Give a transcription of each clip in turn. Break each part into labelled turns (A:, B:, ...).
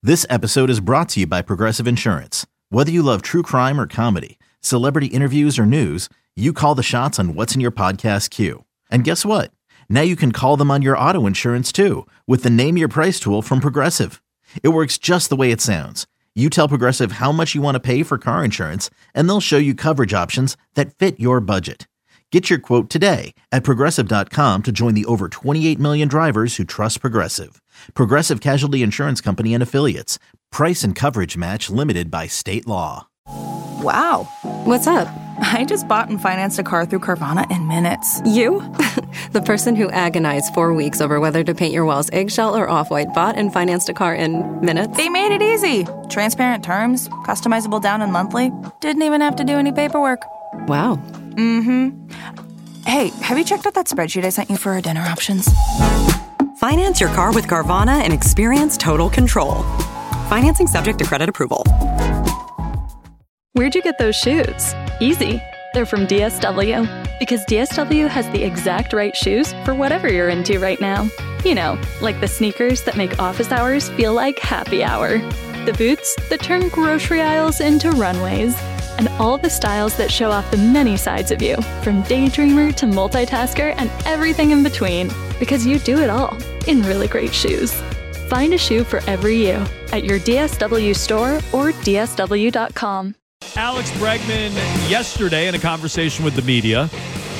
A: This episode is brought to you by Progressive Insurance. Whether you love true crime or comedy, celebrity interviews or news, you call the shots on what's in your podcast queue. And guess what? Now you can call them on your auto insurance too with the Name Your Price tool from Progressive. It works just the way it sounds. You tell Progressive how much you want to pay for car insurance, and they'll show you coverage options that fit your budget. Get your quote today at Progressive.com to join the over 28 million drivers who trust Progressive. Progressive Casualty Insurance Company and Affiliates. Price and coverage match limited by state law.
B: Wow.
C: What's up?
B: I just bought and financed a car through Carvana in minutes.
C: You? The person who agonized 4 weeks over whether to paint your walls eggshell or off-white bought and financed a car in minutes?
B: They made it easy. Transparent terms, customizable down and monthly. Didn't even have to do any paperwork.
C: Wow.
B: Mm-hmm. Hey, have you checked out that spreadsheet I sent you for our dinner options?
D: Finance your car with Carvana and experience total control. Financing subject to credit approval.
E: Where'd you get those shoes? Easy. They're from DSW. Because DSW has the exact right shoes for whatever you're into right now. You know, like the sneakers that make office hours feel like happy hour. The boots that turn grocery aisles into runways. And all the styles that show off the many sides of you, from daydreamer to multitasker and everything in between. Because you do it all in really great shoes. Find a shoe for every you at your DSW store or DSW.com.
F: Alex Bregman yesterday in a conversation with the media.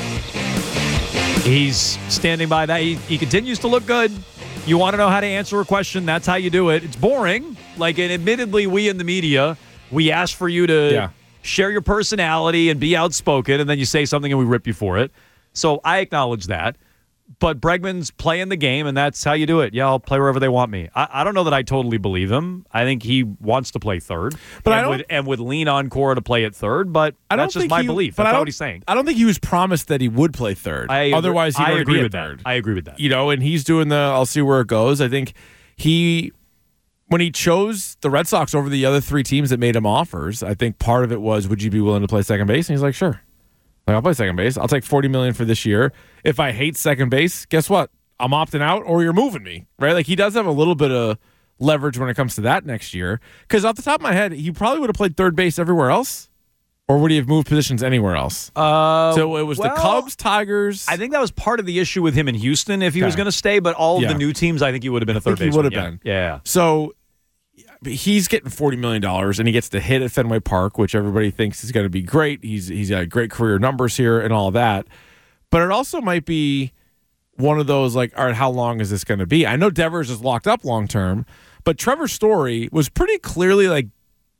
F: He's standing by that. He continues to look good. You want to know how to answer a question, that's how you do it. It's boring. And admittedly, we in the media, we ask for you to share your personality and be outspoken, and then you say something and we rip you for it. So I acknowledge that. But Bregman's playing the game, and that's how you do it. Yeah, I'll play wherever they want me. I don't know that I totally believe him. I think he wants to play third, but would lean on Cora to play at third. But that's just my belief. That's not what he's saying.
G: I don't think he was promised that he would play third. Otherwise, he would agree with
F: that. I agree with that.
G: And he's doing I'll see where it goes. I think when he chose the Red Sox over the other three teams that made him offers, I think part of it was, would you be willing to play second base? And he's like, sure. I'll play second base. I'll take $40 million for this year. If I hate second base, guess what? I'm opting out, or you're moving me, right? He does have a little bit of leverage when it comes to that next year. Because off the top of my head, he probably would have played third base everywhere else, or would he have moved positions anywhere else? So it was the Cubs, Tigers.
F: I think that was part of the issue with him in Houston if he was going to stay. But all of the new teams, I think he would have been a third baseman.
G: He would have been.
F: Yeah.
G: So he's getting $40 million, and he gets to hit at Fenway Park, which everybody thinks is going to be great. He's got great career numbers here and all that. But it also might be one of those, all right, how long is this going to be? I know Devers is locked up long term, but Trevor Story was pretty clearly I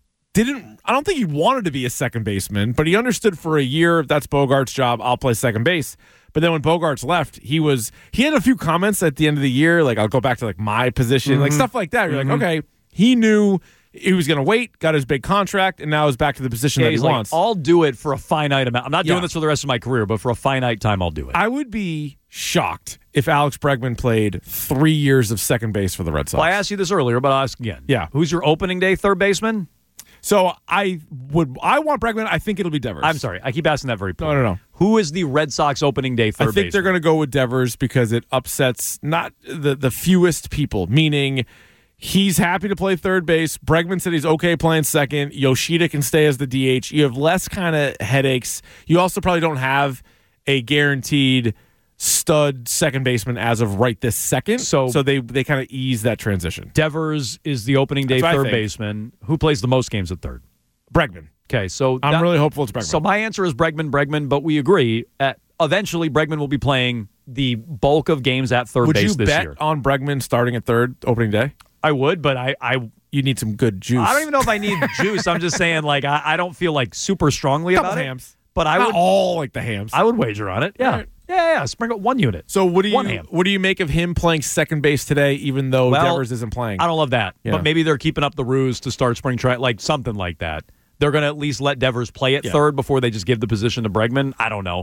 G: don't think he wanted to be a second baseman, but he understood for a year, if that's Bogart's job, I'll play second base. But then when Bogarts left, he had a few comments at the end of the year, I'll go back to my position, stuff like that. You're okay. He knew he was going to wait, got his big contract, and now is back to the position that he wants.
F: I'll do it for a finite amount. I'm not doing this for the rest of my career, but for a finite time, I'll do it.
G: I would be shocked if Alex Bregman played 3 years of second base for the Red Sox.
F: Well, I asked you this earlier, but I'll ask again.
G: Yeah.
F: Who's your opening day third baseman?
G: So I want Bregman. I think it'll be Devers.
F: I'm sorry. I keep asking that very point.
G: No.
F: Who is the Red Sox opening day third baseman?
G: I think they're going to go with Devers because it upsets not the fewest people, meaning he's happy to play third base. Bregman said he's okay playing second. Yoshida can stay as the DH. You have less kind of headaches. You also probably don't have a guaranteed stud second baseman as of right this second. So they kind of ease that transition.
F: Devers is the opening day third baseman. Who plays the most games at third?
G: Bregman.
F: Okay, so
G: I'm really hopeful it's Bregman.
F: So my answer is Bregman, but we agree. Eventually, Bregman will be playing the bulk of games at third base this year.
G: Would you bet on Bregman starting at third opening day?
F: I would, but
G: you need some good juice.
F: I don't even know if I need juice. I'm just saying, I don't feel super strongly about
G: hams.
F: it. But I
G: Not
F: would
G: all like the hams.
F: I would wager on it. Yeah.
G: Right.
F: Yeah. Sprinkle 1 unit.
G: So what do you make of him playing second base today, even though Devers isn't playing?
F: I don't love that. Yeah. But maybe they're keeping up the ruse to start spring training, something like that. They're going to at least let Devers play at third before they just give the position to Bregman. I don't know.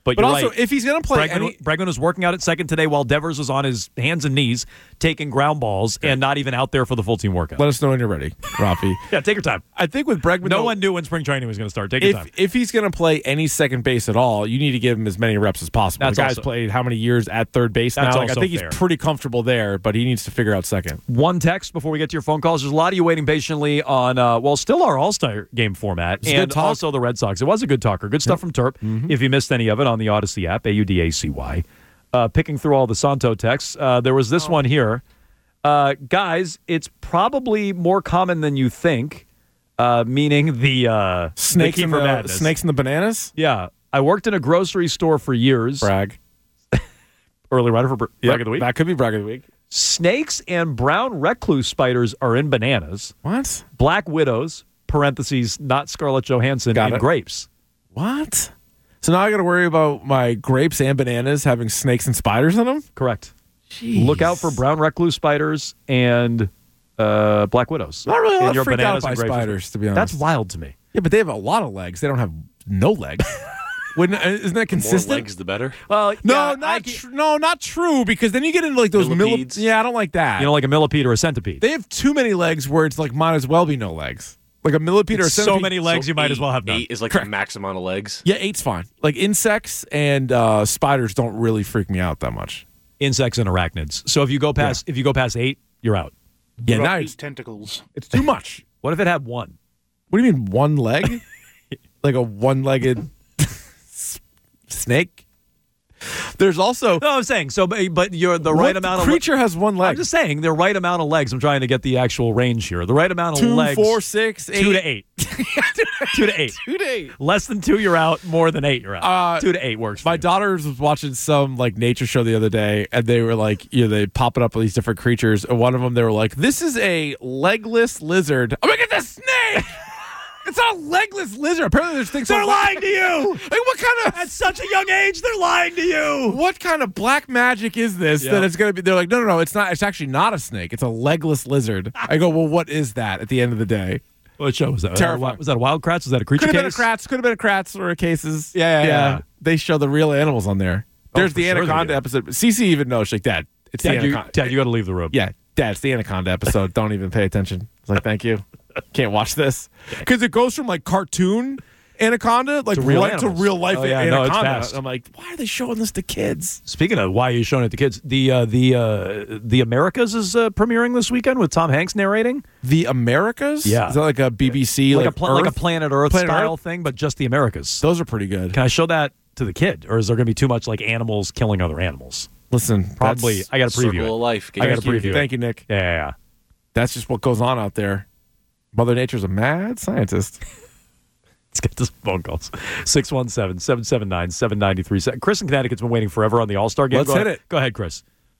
F: But
G: But
F: you're
G: also,
F: right.
G: if he's going to play
F: Bregman was working out at second today while Devers was on his hands and knees taking ground balls and not even out there for the full team workout.
G: let us know when you're ready, Rafi.
F: Yeah, take your time.
G: I think with Bregman,
F: No one knew when spring training was going to start. Take your time.
G: if he's going to play any second base at all, you need to give him as many reps as possible.
F: That's
G: the guy's
F: also-
G: played how many years at third base
F: That's
G: now? Like, I
F: also
G: think
F: fair.
G: he's pretty comfortable there, but he needs to figure out second.
F: One text before we get to your phone calls. There's a lot of you waiting patiently on, still our All-Star game format
G: It's good
F: and
G: talk.
F: also the Red Sox. It was a good talker. Good stuff from Terp. If you missed any of it on the Odyssey app, AUDACY. Picking through all the Santo texts, there was this one here. Guys, it's probably more common than you think, meaning the
G: Snakes
F: the
G: in
F: Kiefer
G: the
F: Madness.
G: snakes in the bananas.
F: Yeah. I worked in a grocery store for years.
G: Brag.
F: Early rider for Brag
G: Yep,
F: of the Week.
G: That could be brag of the week.
F: Snakes and brown recluse spiders are in bananas.
G: What?
F: Black widows, parentheses, not Scarlett Johansson,
G: Got
F: in
G: it.
F: grapes.
G: What? So now I got to worry about my grapes and bananas having snakes and spiders in them?
F: Correct. Look out for brown recluse spiders and black widows.
G: Not really all
F: in
G: that
F: your
G: freaked out
F: bananas
G: by
F: and grapes.
G: spiders, to be honest.
F: That's wild to me.
G: Yeah, but they have a lot of legs. They don't have no legs. Isn't that consistent?
H: More legs, the better.
F: Well,
G: No,
F: yeah,
G: not true. Because then you get into like those
H: Millipedes?
G: Yeah, I don't like that.
F: you know, like a millipede or a centipede.
G: they have too many legs where it's like might as well be no legs. Like a millipede or a
F: so
G: centipede.
F: many legs,
H: So
F: you might as
H: eight-
F: well have none.
H: 8 is like
G: Correct.
H: the max amount of legs.
G: Yeah, 8's fine. Like insects and spiders don't really freak me out that much.
F: Insects and arachnids. So if you go past 8, you're out.
G: Yeah, now it's
I: tentacles.
G: too much.
F: What if it had one?
G: What do you mean one leg? Like a one-legged snake? There's also
F: No, I'm saying so, but you're the right
G: what
F: amount of
G: creature has one leg.
F: I'm just saying the right amount of legs. I'm trying to get the actual range here. The right amount of
G: 2,
F: legs.
G: 4, 6, 8.
F: 2 to 8. 2 to 8.
G: 2 to 8.
F: Less than 2, you're out. More than 8, you're out. 2 to 8 works. For
G: My
F: you.
G: daughter was watching some like nature show the other day, and they were like, they popping up with these different creatures. And one of them, they were like, "This is a legless lizard." I'm like, "It's a snake." It's not a legless lizard. Apparently, there's things.
F: They're lying to you.
G: Like, what kind of
F: At such a young age, they're lying to you.
G: what kind of black magic is this that it's going to be? They're like, no, it's not. It's actually not a snake. It's a legless lizard. I go, well, what is that at the end of the day?
F: What show was that?
G: Terrifying.
F: Was that a Wild Kratts? Was that a creature
G: Could have been a
F: case?
G: Kratts. Could have been a Kratts or a Cases.
F: Yeah.
G: They show the real animals on there. There's
F: for
G: the
F: sure they
G: anaconda
F: do.
G: episode. Cece even knows. She's like, Dad, it's the
F: Dad,
G: anaconda.
F: you got to leave the room.
G: Yeah, Dad, it's the anaconda episode. Don't even pay attention. It's like, thank you. Can't watch this because it goes from like cartoon anaconda like
F: To real
G: right to
F: animals.
G: real life
F: Oh, yeah, no, it's
G: anaconda.
F: fast.
G: I'm like, why are they showing this to kids?
F: Speaking of why are you showing it to kids, the Americas is premiering this weekend with Tom Hanks narrating.
G: The Americas?
F: Yeah.
G: Is that like a BBC
F: Like a
G: Earth?
F: Planet Earth
G: Planet
F: style
G: Earth?
F: thing, but just the Americas.
G: Those are pretty good.
F: Can I show that to the kid, or is there going to be too much like animals killing other animals?
G: Listen,
F: Probably.
G: that's-
F: I got to preview
H: Circle
F: it.
H: of life.
F: I got to
H: Thank you.
F: preview it.
G: Thank you, Nick.
F: Yeah.
G: That's just what goes on out there. Mother Nature's a mad scientist.
F: Let's get to some phone calls. 617-779-7937. Chris in Connecticut's been waiting forever on the All-Star game.
G: Let's hit it.
F: Go ahead, Chris.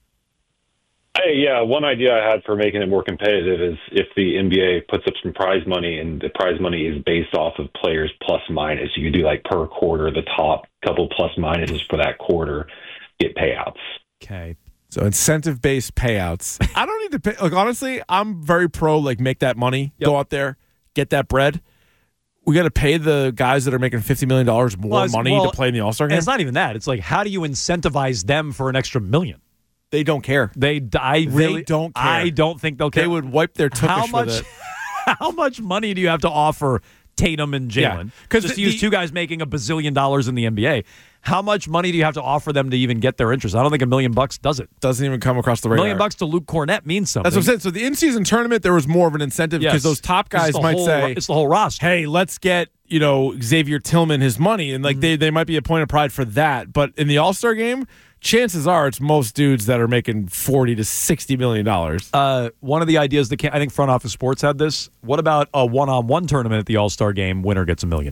J: Hey, yeah, one idea I had for making it more competitive is if the NBA puts up some prize money and the prize money is based off of players plus minus. You could do like per quarter, the top couple plus minuses for that quarter get payouts.
F: Okay.
G: So incentive-based payouts. I don't need to pay. Like, honestly, I'm very pro, like, make that money.
F: Yep.
G: Go out there, get that bread. We got to pay the guys that are making $50 million more money to play in the All-Star
F: And
G: game.
F: it's not even that. It's like, how do you incentivize them for an extra $1 million?
G: They don't care.
F: They don't care. I don't think they'll care.
G: They would wipe their tuchus with it.
F: How much money do you have to offer Tatum and Jalen?
G: Yeah, 'cause
F: just
G: the-
F: use two guys making $1 bazillion in the NBA. How much money do you have to offer them to even get their interest? I don't think $1 million does it.
G: Doesn't even come across the
F: $1
G: radar.
F: million to Luke Cornett means something.
G: That's what I'm saying. So the in-season tournament, there was more of an incentive because
F: Yes.
G: those top
F: It's
G: guys
F: the
G: might
F: whole-
G: say,
F: it's the whole roster.
G: hey, let's get, Xavier Tillman his money. And like they might be a point of pride for that. But in the All-Star game, chances are it's most dudes that are making $40 to $60 million.
F: One of the ideas that I think Front Office Sports had this. What about a one-on-one tournament at the All-Star game? Winner gets $1 million.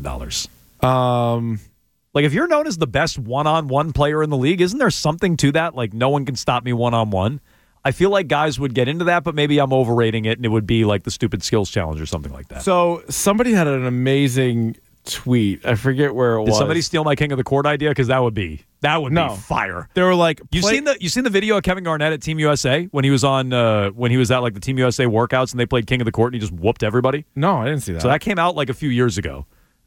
F: Like, if you're known as the best one-on-one player in the league, isn't there something to that? Like, no one can stop me one-on-one. I feel like guys would get into that, but maybe I'm overrating it, and it would be like the stupid skills challenge or something like that.
G: So somebody had an amazing tweet. I forget where it
F: Did
G: was.
F: somebody steal my King of the Court idea? Because that would be
G: No.
F: fire.
G: They were like,
F: You seen the video of Kevin Garnett at Team USA when he was on when he was at like the Team USA workouts and they played King of the Court and he just whooped everybody?
G: No, I didn't see that.
F: So that came out like a few years ago.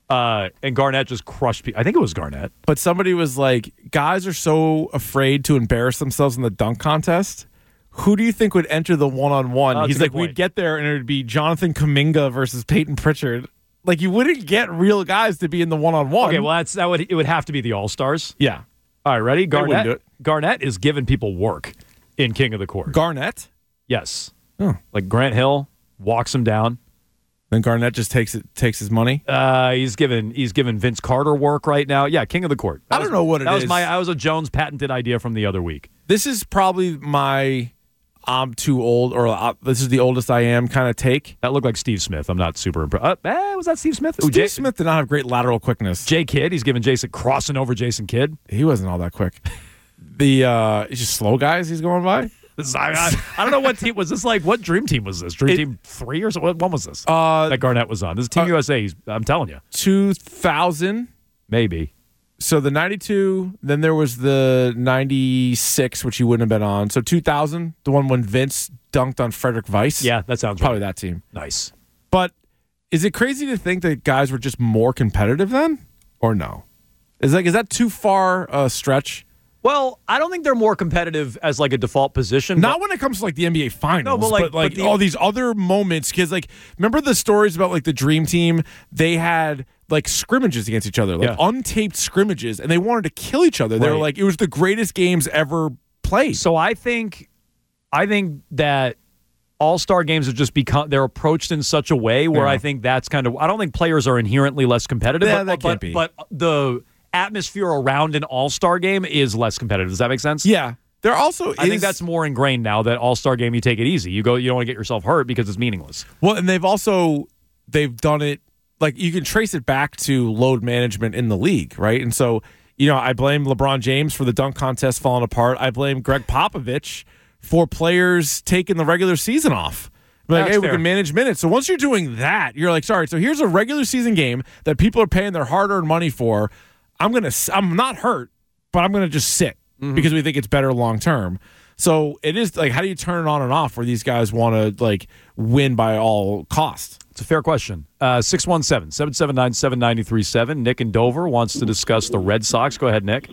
F: And Garnett just crushed people. I think it was Garnett.
G: But somebody was like, guys are so afraid to embarrass themselves in the dunk contest. Who do you think would enter the one-on-one? He's like, we'd get there and it would be Jonathan Kuminga versus Peyton Pritchard. Like, you wouldn't get real guys to be in the one-on-one.
F: Okay, well, it would have to be the All-Stars.
G: Yeah.
F: All right, ready? Garnett is giving people work in King of the Court.
G: Garnett?
F: Yes.
G: Oh.
F: Like Grant Hill walks him down.
G: Then Garnett just takes his money?
F: He's giving Vince Carter work right now. Yeah, King of the Court.
G: I don't know what it is.
F: That was a Jones patented idea from the other week.
G: This is probably my I'm too old, or this is the oldest I am kind of take.
F: That looked like Steve Smith. I'm not super impressed. Was that Steve Smith?
G: Steve Smith did not have great lateral quickness.
F: Jay Kidd, he's giving Jason, crossing over Jason Kidd.
G: He wasn't all that quick. It's just slow guys he's going by.
F: I don't know what team was this. Like, what Dream Team was this? Dream Team 3 or so? What one was this? That Garnett was on. This is Team USA. I'm telling you,
G: 2000
F: maybe.
G: So the 92, then there was the 96, which you wouldn't have been on. So 2000, the one when Vince dunked on Frederick Weiss.
F: Yeah, that sounds
G: probably
F: right.
G: That team.
F: Nice.
G: But is it crazy to think that guys were just more competitive then, or no? Is that too far a stretch?
F: Well, I don't think they're more competitive as like a default position.
G: Not when it comes to like the NBA Finals,
F: no,
G: but all these other moments. Because like, remember the stories about like the Dream Team? They had like scrimmages against each other, like untaped scrimmages, and they wanted to kill each other. They were like, it was the greatest games ever played.
F: So I think that all-star games have just become, they're approached in such a way where I think that's kind of, I don't think players are inherently less competitive.
G: Yeah, that can't be.
F: But the atmosphere around an all-star game is less competitive. Does that make sense?
G: Yeah. There also
F: I think that's more ingrained now that all-star game, you take it easy. You don't want to get yourself hurt because it's meaningless.
G: Well, and they've done it, like you can trace it back to load management in the league, right? And so, I blame LeBron James for the dunk contest falling apart. I blame Greg Popovich for players taking the regular season off. Like, hey, we can manage minutes. So once you're doing that, you're like, sorry, so here's a regular season game that people are paying their hard-earned money for. I'm not hurt, but I'm gonna just sit because we think it's better long term. So it is like, how do you turn it on and off where these guys want to like win by all costs?
F: It's a fair question. 617-779-7937. Nick in Dover wants to discuss the Red Sox. Go ahead, Nick.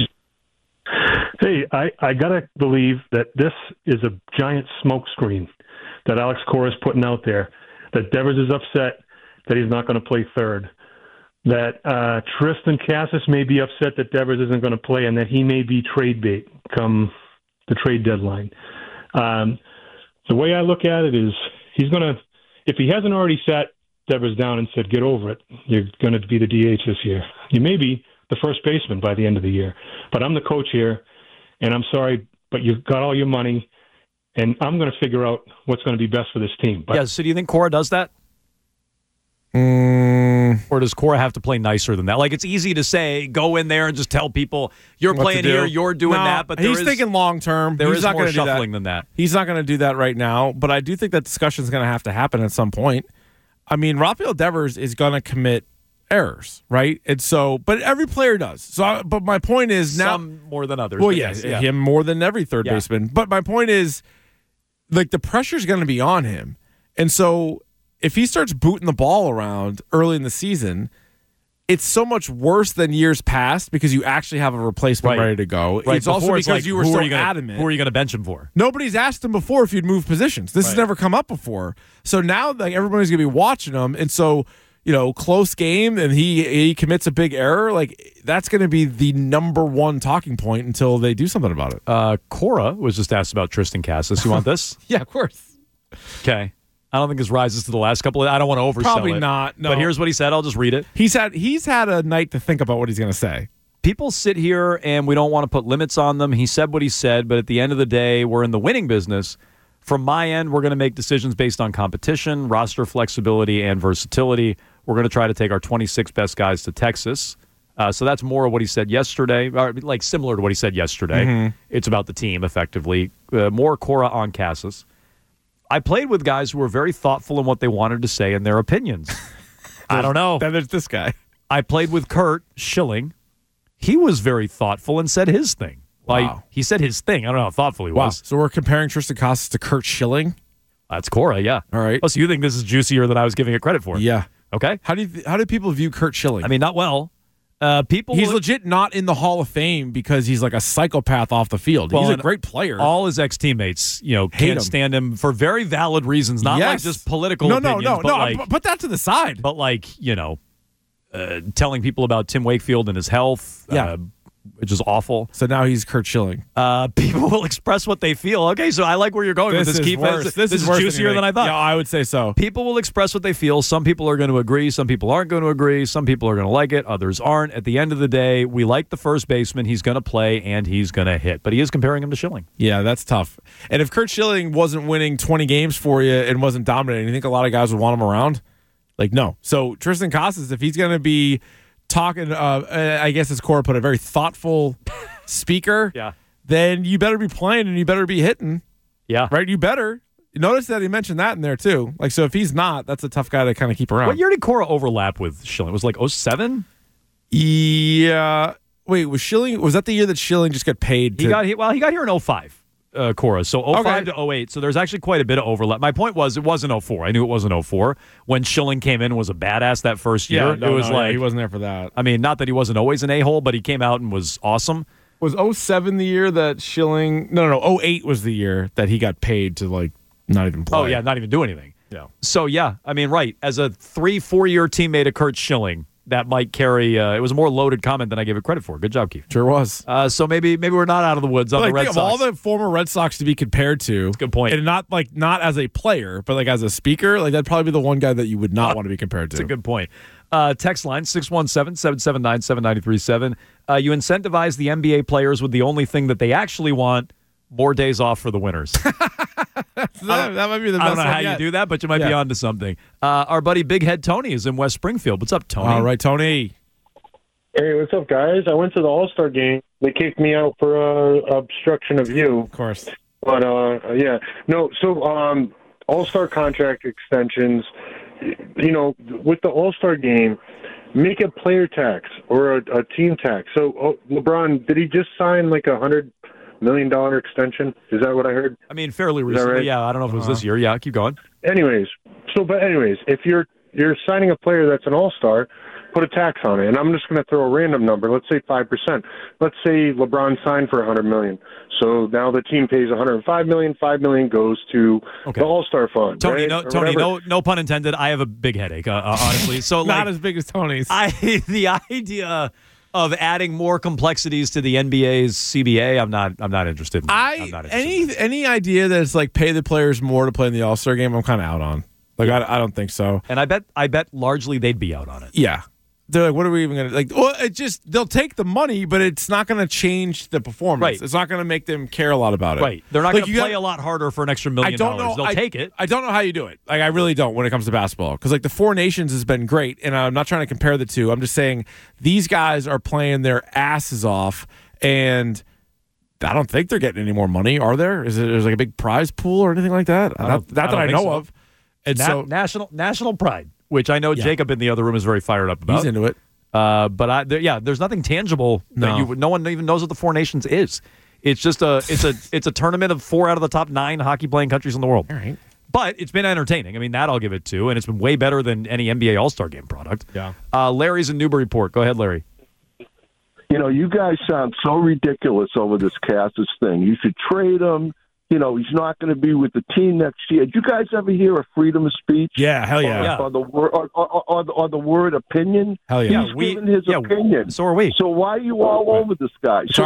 H: Hey, I gotta believe that this is a giant smokescreen that Alex Cora is putting out there. That Devers is upset that he's not going to play third. That Tristan Casas may be upset that Devers isn't going to play and that he may be trade bait come the trade deadline. The way I look at it is he's going to, if he hasn't already sat Devers down and said, get over it, you're going to be the DH this year. You may be the first baseman by the end of the year. But I'm the coach here, and I'm sorry, but you've got all your money, and I'm going to figure out what's going to be best for this team. But,
F: so do you think Cora does that? Or does Cora have to play nicer than that? Like, it's easy to say, go in there and just tell people, you're playing here, you're doing that. But
G: he's thinking long term.
F: There is
G: not
F: more shuffling than that.
G: He's not going to do that right now, but I do think that discussion is going to have to happen at some point. I mean, Rafael Devers is going to commit errors, right? And so, but every player does. So, but my point is now,
F: some more than others.
G: Well, him more than every third baseman. But my point is, like, the pressure's going to be on him, and so if he starts booting the ball around early in the season, it's so much worse than years past because you actually have a replacement ready to go.
F: Right.
G: It's also because you were so adamant.
F: Who are you going to bench him for?
G: Nobody's asked him before if you'd move positions. This has never come up before. So now, like, everybody's going to be watching him, and so close game, and he commits a big error. Like, that's going to be the number one talking point until they do something about it.
F: Cora was just asked about Tristan Casas. You want this?
G: Yeah, of course.
F: Okay. I don't think his rises to the last couple of, I don't want to oversell
G: Probably
F: it.
G: not, no.
F: But here's what he said. I'll just read it.
G: He's had a night to think about what he's going to say.
F: People sit here and we don't want to put limits on them. He said what he said, but at the end of the day, we're in the winning business. From my end, we're going to make decisions based on competition, roster flexibility, and versatility. We're going to try to take our 26 best guys to Texas. So that's more of what he said yesterday, like similar to what he said yesterday. Mm-hmm. It's about the team, effectively. More Cora on Casas. I played with guys who were very thoughtful in what they wanted to say and their opinions. I don't know.
G: Then there's this guy.
F: I played with Kurt Schilling. He was very thoughtful and said his thing.
G: Wow.
F: He said his thing. I don't know how thoughtful he was.
G: So we're comparing Tristan Casas to Kurt Schilling?
F: That's Cora, yeah.
G: All right.
F: Oh, so you think this is juicier than I was giving it credit for?
G: Yeah.
F: Okay.
G: How do people view Curt Schilling?
F: I mean, not well.
G: He's legit not in the Hall of Fame because he's like a psychopath off the field. He's a great player.
F: All his ex-teammates, can't stand him for very valid reasons, not like just political opinions.
G: No.
F: Like,
G: put that to the side.
F: But telling people about Tim Wakefield and his health, which is awful.
G: So now he's Curt Schilling.
F: People will express what they feel. Okay, so I like where you're going with this, Keith. This is juicier than I thought.
G: Yeah, I would say so.
F: People will express what they feel. Some people are going to agree. Some people aren't going to agree. Some people are going to like it. Others aren't. At the end of the day, we like the first baseman. He's going to play and he's going to hit. But he is comparing him to Schilling.
G: Yeah, that's tough. And if Curt Schilling wasn't winning 20 games for you and wasn't dominating, you think a lot of guys would want him around? Like, no. So Tristan Casas, if he's going to be talking, I guess as Cora put it, a very thoughtful speaker, then you better be playing and you better be hitting.
F: Yeah.
G: Right? You better. Notice that he mentioned that in there, too. Like, so if he's not, that's a tough guy to kind of keep around.
F: What year did Cora overlap with Schilling? It was like 07?
G: Yeah. Wait, was that the year that Schilling just got paid?
F: He got here in 05. Cora. So 05 to 08. So there's actually quite a bit of overlap. My point was it wasn't 04. I knew it wasn't 04. When Schilling came in and was a badass that first year,
G: he wasn't there for that.
F: I mean, not that he wasn't always an a-hole, but he came out and was awesome.
G: Was 07 the year that Schilling... No, 08 was the year that he got paid to, like, not even play.
F: Oh, yeah, not even do anything. Yeah. So, I mean, right. As a 3-4 year teammate of Curt Schilling, that might carry. It was a more loaded comment than I gave it credit for. Good job, Keith.
G: Sure was.
F: So maybe we're not out of the woods on the Red Sox.
G: Of all the former Red Sox to be compared to,
F: that's a good point.
G: And not as a player, but like as a speaker, like that'd probably be the one guy that you would not want to be compared to.
F: That's a good point. Text line 617-779-7937. You incentivize the NBA players with the only thing that they actually want: more days off for the winners.
G: That might be the best.
F: I don't know how you do that, but you might be onto something. Our buddy Big Head Tony is in West Springfield. What's up, Tony?
G: All right, Tony.
I: Hey, what's up, guys? I went to the All-Star game. They kicked me out for obstruction of view.
G: Of course.
I: But, No, so All-Star contract extensions, with the All-Star game, make a player tax or a team tax. So, LeBron, did he just sign like $100 million extension? Is that what I heard?
F: I mean, fairly recently. Right? Yeah, I don't know if it was this year. Yeah, keep going.
I: Anyways, if you're signing a player that's an all-star, put a tax on it. And I'm just going to throw a random number. Let's say 5%. Let's say LeBron signed for $100 million. So now the team pays $105 million. $5 million goes to the All-Star Fund.
F: Tony,
I: right?
F: no pun intended. I have a big headache, honestly. So
G: not as big as Tony's.
F: The idea of adding more complexities to the NBA's CBA, I'm not interested in.
G: Any idea that it's like pay the players more to play in the All-Star game, I'm kind of out on. Like I don't think so.
F: And I bet largely they'd be out on it.
G: Yeah. They're like, what are we even going to like? Well, they'll take the money, but it's not going to change the performance.
F: Right.
G: It's not going to make them care a lot of it.
F: Right. They're not going to play a lot harder for an extra $1 million. They'll take it.
G: I don't know how you do it. Like I really don't when it comes to basketball, because like the Four Nations has been great, and I'm not trying to compare the two. I'm just saying these guys are playing their asses off, and I don't think they're getting any more money. Are there? There's like a big prize pool or anything like that? Not that I know of. And so
F: national pride, which I know Jacob in the other room is very fired up about.
G: He's into it.
F: But there's nothing tangible. No one even knows what the Four Nations is. It's just it's a tournament of 4 out of the top 9 hockey playing countries in the world.
G: All right.
F: But it's been entertaining. I mean, that I'll give it to, and it's been way better than any NBA All-Star Game product.
G: Yeah.
F: Larry's in Newburyport. Go ahead, Larry.
K: You guys sound so ridiculous over this Casas thing. You should trade him. He's not going to be with the team next year. Did you guys ever hear of freedom of speech?
G: Yeah, hell yeah.
K: On the word opinion?
G: Hell yeah.
K: He's giving his opinion.
F: So are we.
K: So why are you all over this guy? It's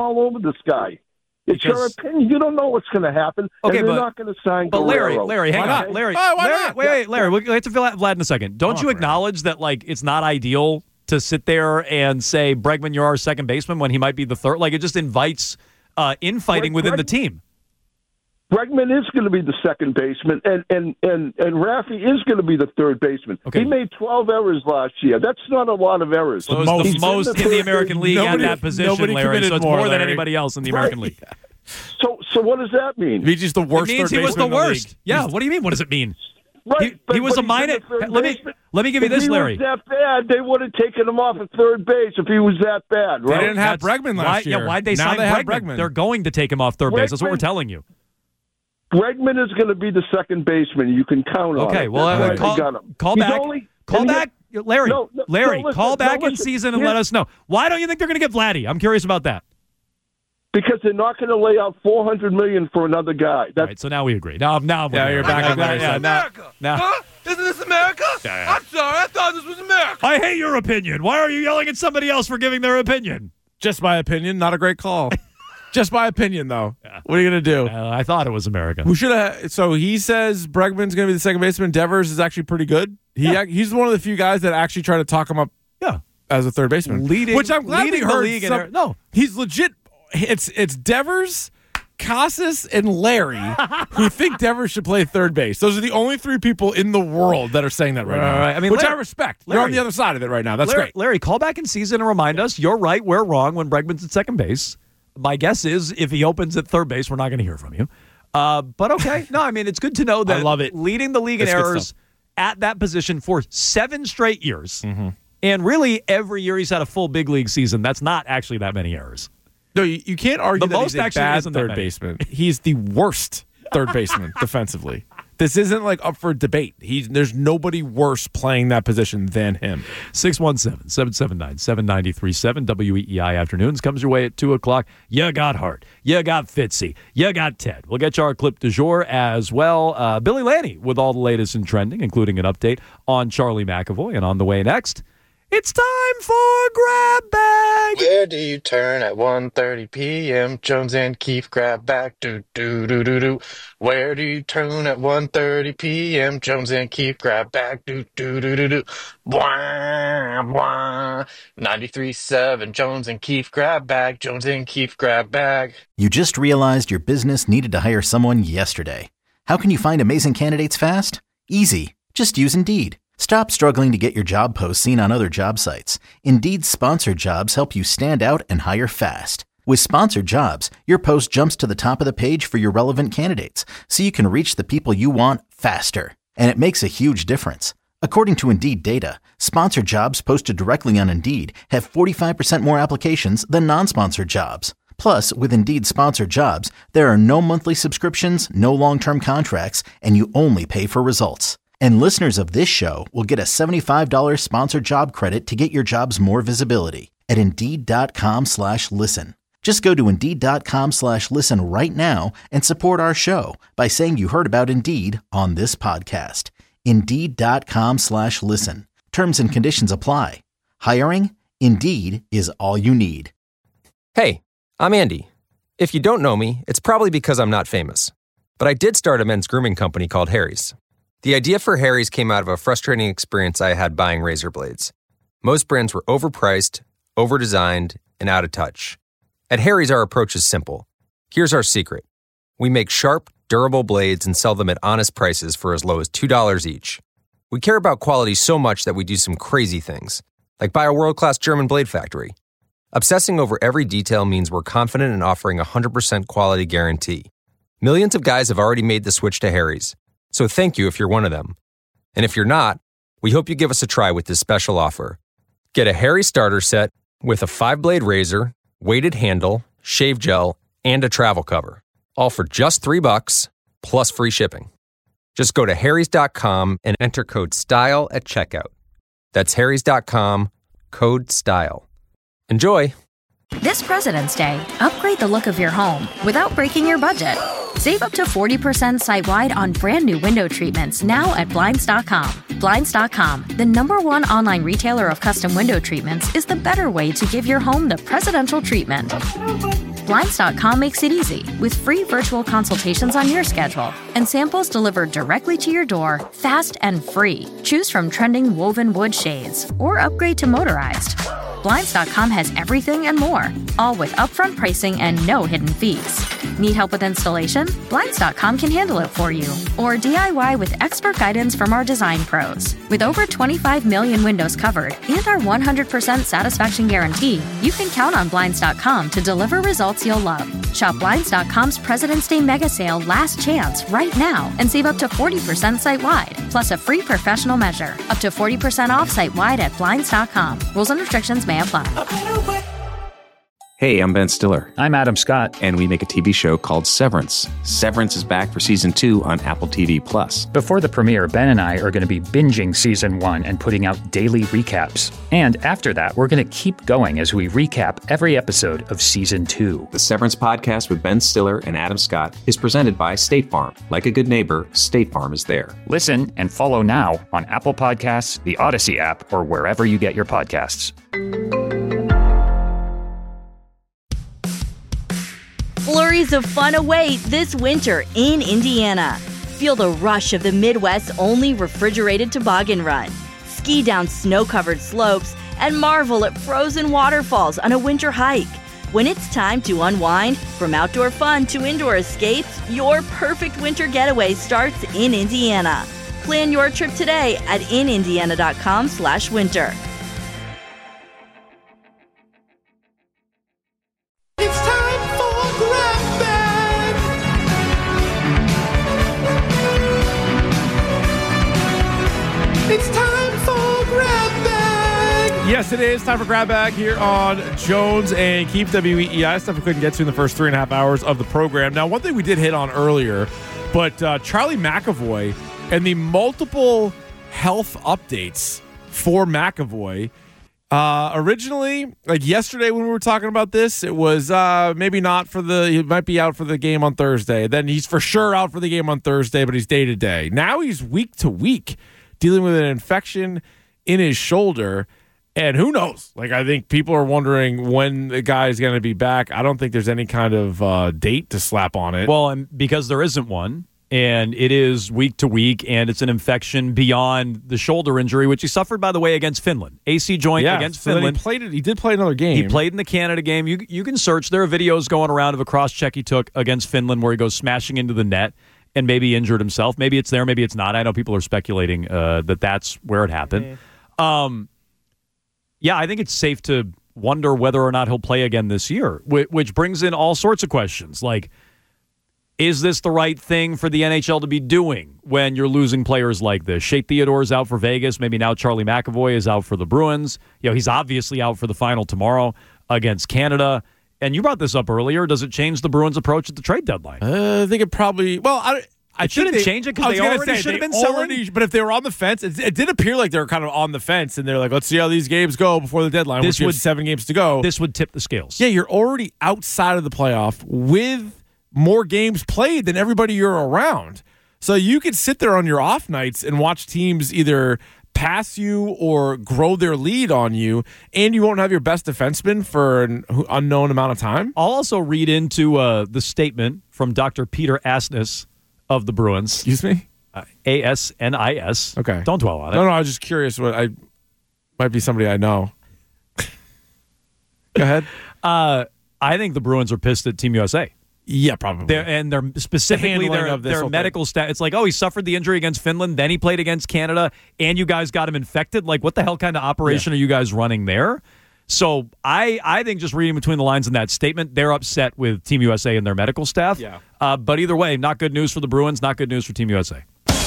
K: your opinion. You don't know what's going to happen.
F: Okay,
K: and they're not going to sign
F: Guerrero. Larry, hang on. Larry, wait, Larry. We'll get to Vlad in a second. Don't you acknowledge that it's not ideal to sit there and say, Bregman, you're our second baseman when he might be the third? Like, it just invites infighting within the team.
K: Bregman is going to be the second baseman, and Raffy is going to be the third baseman.
F: Okay.
K: He made 12 errors last year. That's not a lot of errors.
F: So the most in the American League at that position, Larry. So it's more than anybody else in the American League.
K: So what does that mean?
G: He's just the worst.
F: It means he was the worst. Yeah. What do you mean? What does it mean?
K: Right.
F: He was a minus. Let me give you this, Larry.
K: If he was that bad, they would have taken him off at third base if he was that bad, right?
G: They didn't have Bregman last year.
F: Yeah, why'd they sign Bregman? They're going to take him off third base. That's what we're telling you.
K: Bregman is going to be the second baseman. You can count on it.
F: Okay, well, call back. Larry, call back in season and let us know. Why don't you think they're going to get Vladdy? I'm curious about that.
K: Because they're not going to lay out $400 million for another guy.
F: All right, so now we agree. Now you're back on Larry's side.
L: America. Huh? Isn't this America?
F: Yeah.
L: I'm sorry. I thought this was America.
F: I hate your opinion. Why are you yelling at somebody else for giving their opinion?
G: Just my opinion. Not a great call. Just my opinion, though. Yeah. What are you going to do?
F: I thought it was America.
G: We should have. So he says Bregman's going to be the second baseman. Devers is actually pretty good. He's one of the few guys that actually try to talk him up.
F: Yeah.
G: As a third baseman,
F: which I'm glad we heard.
G: No, he's legit. It's Devers, Casas, and Larry who think Devers should play third base. Those are the only three people in the world that are saying that right now.
F: Right. I mean,
G: which I respect. They're on the other side of it right now. That's great.
F: Larry, call back in season and remind us you're right, we're wrong when Bregman's at second base. My guess is if he opens at third base, we're not going to hear from you. But okay. No, I mean, it's good to know that
G: I love it.
F: Leading the league in errors at that position for 7 straight years. Mm-hmm. And really, every year he's had a full big league season. That's not actually that many errors.
G: No, you can't argue that he's a bad third baseman. He's the worst third baseman defensively. This isn't like up for debate. There's nobody worse playing that position than him.
F: 617-779-7937 WEEI Afternoons comes your way at 2 o'clock. You got Hart. You got Fitzy. You got Ted. We'll get you our clip du jour as well. Billy Lanny with all the latest in trending, including an update on Charlie McAvoy. And on the way next, it's time for Grab Bag.
M: Where do you turn at 1:30 p.m.? Jones and Keefe grab bag. Do, do, do, do, do. Where do you turn at 1:30 p.m.? Jones and Keefe grab bag. Do, do, do, do, do. Blah, blah. 93.7 Jones and Keefe grab bag. Jones and Keefe grab bag.
A: You just realized your business needed to hire someone yesterday. How can you find amazing candidates fast? Easy. Just use Indeed. Stop struggling to get your job posts seen on other job sites. Indeed's sponsored jobs help you stand out and hire fast. With sponsored jobs, your post jumps to the top of the page for your relevant candidates, so you can reach the people you want faster. And it makes a huge difference. According to Indeed data, sponsored jobs posted directly on Indeed have 45% more applications than non-sponsored jobs. Plus, with Indeed sponsored jobs, there are no monthly subscriptions, no long-term contracts, and you only pay for results. And listeners of this show will get a $75 sponsored job credit to get your jobs more visibility at Indeed.com/listen. Just go to Indeed.com/listen right now and support our show by saying you heard about Indeed on this podcast. Indeed.com/listen. Terms and conditions apply. Hiring? Indeed is all you need.
N: Hey, I'm Andy. If you don't know me, it's probably because I'm not famous. But I did start a men's grooming company called Harry's. The idea for Harry's came out of a frustrating experience I had buying razor blades. Most brands were overpriced, overdesigned, and out of touch. At Harry's, our approach is simple. Here's our secret. We make sharp, durable blades and sell them at honest prices for as low as $2 each. We care about quality so much that we do some crazy things, like buy a world-class German blade factory. Obsessing over every detail means we're confident in offering a 100% quality guarantee. Millions of guys have already made the switch to Harry's. So thank you if you're one of them. And if you're not, we hope you give us a try with this special offer. Get a Harry starter set with a 5-blade razor, weighted handle, shave gel, and a travel cover. All for just $3 plus free shipping. Just go to harrys.com and enter code STYLE at checkout. That's harrys.com, code STYLE. Enjoy!
O: This President's Day, upgrade the look of your home without breaking your budget. Save up to 40% site-wide on brand new window treatments now at Blinds.com. Blinds.com, the #1 online retailer of custom window treatments, is the better way to give your home the presidential treatment. Blinds.com makes it easy with free virtual consultations on your schedule and samples delivered directly to your door, fast and free. Choose from trending woven wood shades or upgrade to motorized. Blinds.com has everything and more, all with upfront pricing and no hidden fees. Need help with installation? Blinds.com can handle it for you. Or DIY with expert guidance from our design pros. With over 25 million windows covered and our 100% satisfaction guarantee, you can count on Blinds.com to deliver results you'll love. Shop Blinds.com's President's Day Mega Sale Last Chance right now and save up to 40% site-wide, plus a free professional measure. Up to 40% off site-wide at Blinds.com. Rules and restrictions may apply.
P: Hey, I'm Ben Stiller.
Q: I'm Adam Scott.
P: And we make a TV show called Severance. Severance is back for Season 2 on Apple TV+.
Q: Before the premiere, Ben and I are going to be binging Season 1 and putting out daily recaps. And after that, we're going to keep going as we recap every episode of Season 2.
P: The Severance podcast with Ben Stiller and Adam Scott is presented by State Farm. Like a good neighbor, State Farm is there.
Q: Listen and follow now on Apple Podcasts, the Odyssey app, or wherever you get your podcasts.
R: Flurries of fun await this winter in Indiana. Feel the rush of the Midwest's only refrigerated toboggan run. Ski down snow-covered slopes and marvel at frozen waterfalls on a winter hike. When it's time to unwind, from outdoor fun to indoor escapes, your perfect winter getaway starts in Indiana. Plan your trip today at inindiana.com/winter.
L: It's time for Grab Bag.
G: Yes, it is time for Grab Bag here on Jones and Keefe WEEI. Stuff we couldn't get to in the first 3.5 hours of the program. Now, one thing we did hit on earlier, but Charlie McAvoy and the multiple health updates for McAvoy. Originally, like yesterday when we were talking about this, it was maybe not he might be out for the game on Thursday. Then he's for sure out for the game on Thursday, but he's day to day. Now he's week to week, dealing with an infection in his shoulder. And who knows? Like, I think people are wondering when the guy is going to be back. I don't think there's any kind of date to slap on it.
F: Well, and because there isn't one, and it is week to week, and it's an infection beyond the shoulder injury, which he suffered, by the way, against Finland. AC joint against Finland.
G: He did play another game.
F: He played in the Canada game. You can search. There are videos going around of a cross-check he took against Finland where he goes smashing into the net and maybe injured himself. Maybe it's there, maybe it's not. I know people are speculating that that's where it happened. Yeah, I think it's safe to wonder whether or not he'll play again this year, which brings in all sorts of questions. Like, is this the right thing for the NHL to be doing when you're losing players like this? Shea Theodore's out for Vegas. Maybe now Charlie McAvoy is out for the Bruins. He's obviously out for the final tomorrow against Canada. And you brought this up earlier. Does it change the Bruins' approach at the trade deadline?
G: I think it probably... Well, I
F: shouldn't change it because they already should have been selling.
G: But if they were on the fence, it did appear like they were kind of on the fence, and they're like, let's see how these games go before the deadline. This would 7 games to go.
F: This would tip the scales.
G: Yeah, you're already outside of the playoff with more games played than everybody you're around. So you could sit there on your off nights and watch teams either pass you or grow their lead on you, and you won't have your best defenseman for an unknown amount of time.
F: I'll also read into the statement from Dr. Peter Asnis of the Bruins.
G: Excuse me?
F: ASNIS.
G: Okay.
F: Don't dwell on it.
G: No, I was just curious. Might be somebody I know. Go ahead.
F: I think the Bruins are pissed at Team USA.
G: Yeah, probably.
F: They're specifically their medical staff. It's like, he suffered the injury against Finland, then he played against Canada, and you guys got him infected. Like, what the hell kind of operation are you guys running there? So I think just reading between the lines in that statement, they're upset with Team USA and their medical staff.
G: Yeah.
F: But either way, not good news for the Bruins, not good news for Team USA.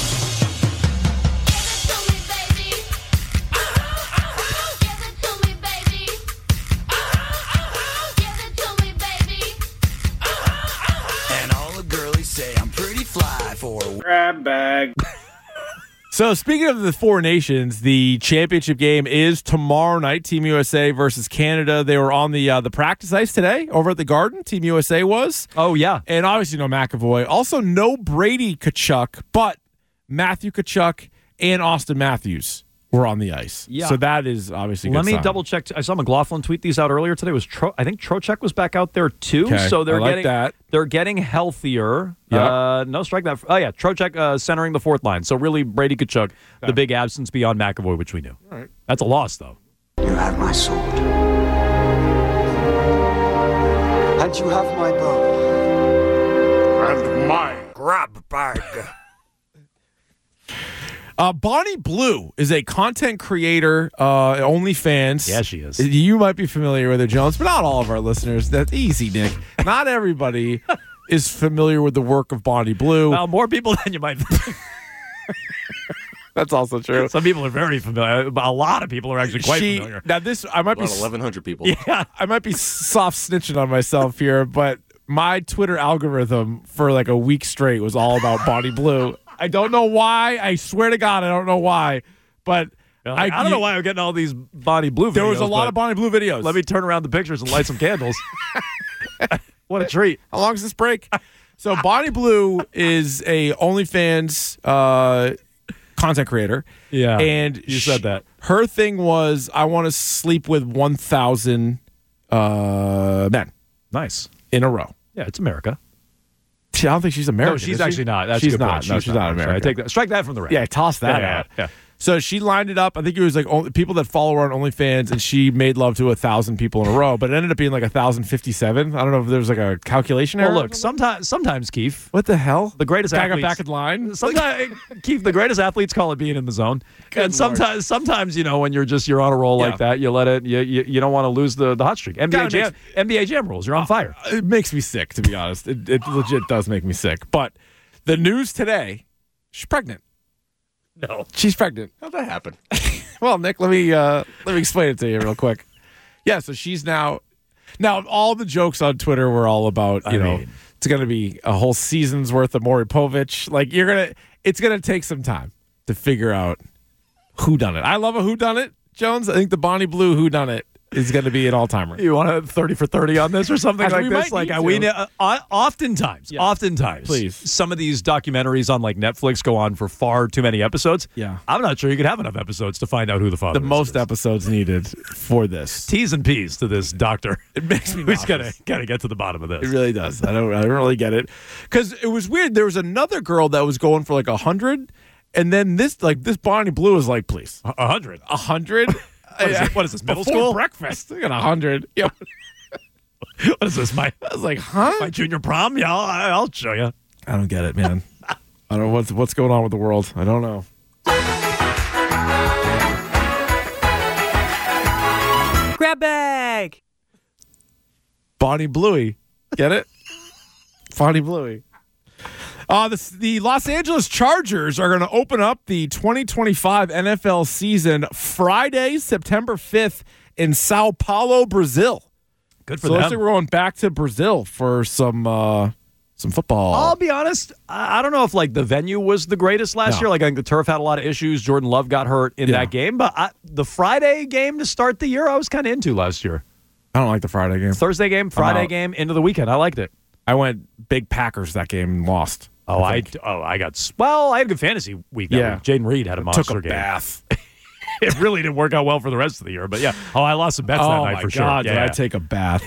L: Grab bag.
G: So speaking of the four nations, the championship game is tomorrow night. Team USA versus Canada. They were on the practice ice today over at the Garden. Team USA was.
F: Oh, yeah.
G: And obviously no McAvoy. Also no Brady Tkachuk, but Matthew Tkachuk and Austin Matthews were on the ice.
F: Yeah.
G: So that is obviously a good
F: Let me
G: sign.
F: double check. I saw McLaughlin tweet these out earlier today. I think Trocheck was back out there too.
G: Okay.
F: So they're
G: I like that.
F: They're getting healthier.
G: Yep.
F: No strike that. Oh yeah, Trocheck centering the fourth line. So really Brady Tkachuk, the big absence beyond McAvoy, which we knew.
G: All right.
F: That's a loss though.
S: You have my sword. And you have my bow.
L: And my grab bag.
G: Bonnie Blue is a content creator, OnlyFans.
F: Yeah, she is.
G: You might be familiar with her, Jones, but not all of our listeners. That's easy, Nick. Not everybody is familiar with the work of Bonnie Blue.
F: Well, more people than you might think.
G: That's also true.
F: Some people are very familiar. A lot of people are actually quite familiar.
G: Now I might be
T: 1,100 people.
F: Yeah,
G: I might be soft snitching on myself here, but my Twitter algorithm for like a week straight was all about Bonnie Blue. I don't know why. I swear to God, I don't know why. But
F: I don't know why I'm getting all these Bonnie Blue videos.
G: There was a lot of Bonnie Blue videos.
F: Let me turn around the pictures and light some candles. What a treat.
G: How long is this break? So Bonnie Blue is a OnlyFans content creator.
F: Yeah,
G: and
F: you said that.
G: Her thing was, I want to sleep with 1,000 men.
F: Nice.
G: In a row.
F: Yeah, it's America.
G: I don't think she's American.
F: No, she's actually not. That's
G: she's
F: a good
G: not.
F: point.
G: No, she's not American.
F: I take that. Strike that from the record.
G: Yeah, toss that out.
F: Yeah.
G: So she lined it up. I think it was like people that follow her on OnlyFans, and she made love to 1,000 people in a row. But it ended up being like 1,057. I don't know if there was like a calculation error.
F: Well, look, sometimes Keith.
G: What the hell?
F: The greatest
G: guy
F: athletes
G: got back in line.
F: Sometimes Keith, the greatest athletes call it being in the zone. And sometimes when you're on a roll like that, you let it. You don't want to lose the hot streak. NBA Jam rules. You're on fire.
G: It makes me sick, to be honest. It legit does make me sick. But the news today, she's pregnant.
F: No,
G: she's pregnant.
T: How'd that happen?
G: Well, Nick, let me explain it to you real quick. Yeah, so she's now all the jokes on Twitter were all about it's going to be a whole season's worth of Maury Povich. Like it's gonna take some time to figure out who done it. I love a who done it, Jones. I think the Bonnie Blue who done it is going to be an all-timer.
F: You want a 30 for 30 on this or something like this? Oftentimes,
G: please.
F: Some of these documentaries on like Netflix go on for far too many episodes.
G: Yeah.
F: I'm not sure you could have enough episodes to find out who the father is.
G: The most episodes needed for this.
F: T's and P's to this doctor.
G: It makes me
F: Who's gotta get to the bottom of this.
G: It really does. I don't really get it. Because it was weird. There was another girl that was going for like 100, and then this Bonnie Blue is like, please.
F: 100?
G: 100?
F: What is this, middle
G: Before
F: school?
G: breakfast. I got 100. Yeah.
F: What is this, I
G: was like, huh?
F: My junior prom? Yeah, I'll show you.
G: I don't get it, man. I don't know what's going on with the world. I don't know.
U: Grab bag.
G: Bonnie Bluey. Get it? Bonnie Bluey. The Los Angeles Chargers are going to open up the 2025 NFL season Friday, September 5th in Sao Paulo, Brazil.
F: Good for
G: them. So looks like we're going back to Brazil for some football.
F: I'll be honest. I don't know if like the venue was the greatest last year. Like I think the turf had a lot of issues. Jordan Love got hurt in that game. But the Friday game to start the year, I was kind of into last year.
G: I don't like the Friday game.
F: Thursday game, Friday game, into the weekend. I liked it.
G: I went big Packers that game and lost.
F: I had a good fantasy week that week. Jaden Reed had a monster
G: took a
F: game.
G: Bath.
F: It really didn't work out well for the rest of the year, but yeah. I lost some bets that night for sure.
G: Oh my God, did I take a bath?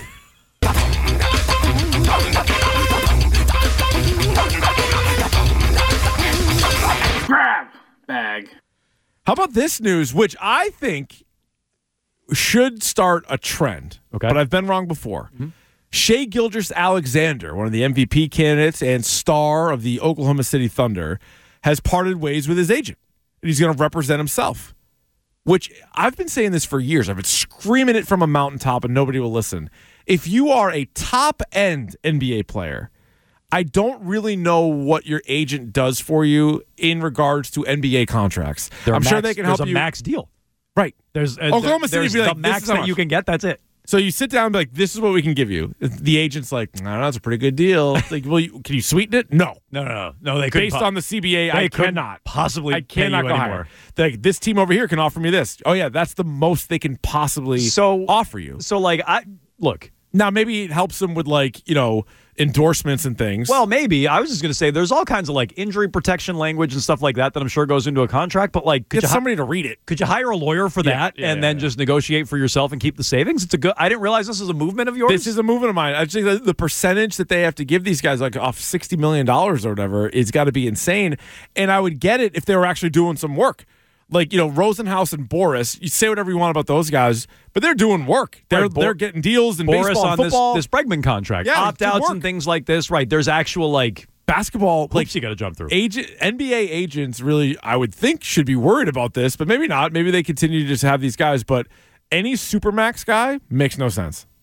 L: Grab bag.
G: How about this news, which I think should start a trend?
F: Okay,
G: but I've been wrong before. Mm-hmm. Shai Gilgeous-Alexander, one of the MVP candidates and star of the Oklahoma City Thunder, has parted ways with his agent. And he's going to represent himself, which I've been saying this for years. I've been screaming it from a mountaintop and nobody will listen. If you are a top-end NBA player, I don't really know what your agent does for you in regards to NBA contracts. I'm sure they can help you.
F: There's a max deal.
G: Right.
F: Oklahoma City be like, the max that you can get, that's it.
G: So you sit down and be like, this is what we can give you. The agent's like, I don't know, that's a pretty good deal. It's like, well, can you sweeten it? No.
F: No, they couldn't.
G: Based on the CBA, I cannot.
F: I cannot
G: go
F: anymore.
G: higher. Like, this team over here can offer me this. Oh, yeah, that's the most they can possibly offer you.
F: So, look.
G: Now, maybe it helps them with, endorsements and things.
F: Well, maybe. I was just going to say there's all kinds of, injury protection language and stuff like that I'm sure goes into a contract. But,
G: could you somebody to read it?
F: Could you hire a lawyer for that and then just negotiate for yourself and keep the savings? I didn't realize this was a movement of yours.
G: This is a movement of mine. I think the percentage that they have to give these guys, off $60 million or whatever, is got to be insane. And I would get it if they were actually doing some work. Rosenhaus and Boris, you say whatever you want about those guys, but they're doing work. They're getting deals in
F: Boris
G: baseball and football.
F: This Bregman contract, opt-outs and things like this, right? There's actual,
G: basketball
F: hoops you got to jump through.
G: NBA agents really, I would think, should be worried about this, but maybe not. Maybe they continue to just have these guys, but any Supermax guy makes no sense.